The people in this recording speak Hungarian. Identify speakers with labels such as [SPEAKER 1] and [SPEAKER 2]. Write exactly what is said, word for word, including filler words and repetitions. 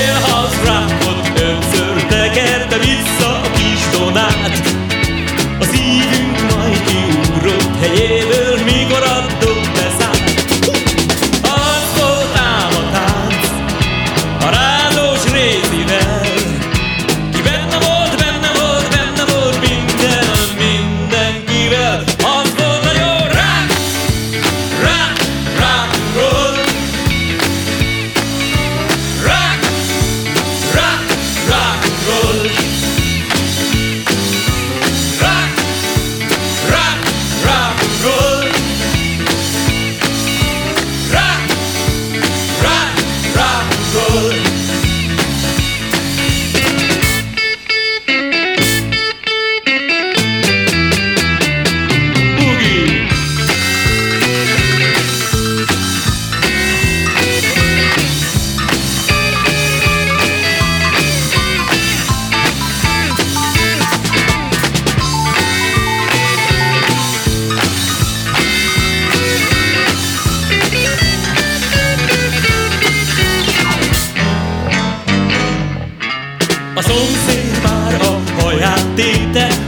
[SPEAKER 1] jailhouse rockot, többször tekerte vissza a kis Donát. A szívünk majd kiugrott helyéből, mikor attól beszállt. Az volt ám a tánc a rázós Rézivel, ki benne volt, benne volt, benne volt minden, mindenkivel. Az volt a jó rock, rock, rock and roll. Rock, rock, rock and roll. Rock, rock, rock and roll. Rock, rock, rock and roll. Boogie. A szomszéd már a haját téte,